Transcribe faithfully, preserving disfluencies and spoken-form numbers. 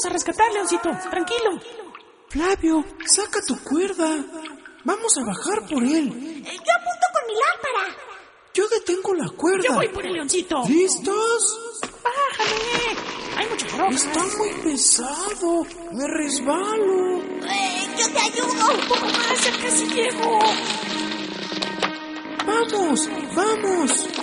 a rescatar, Leoncito. Tranquilo. Flavio, saca tu cuerda. Vamos a bajar por él. Eh, yo apunto con mi lámpara. Yo detengo la cuerda. Yo voy por el Leoncito. ¿Listos? Bájame. Hay mucha ropa. Está muy pesado. Me resbalo. Eh, yo te ayudo. Un poco más, ya casi llego. Vamos, vamos.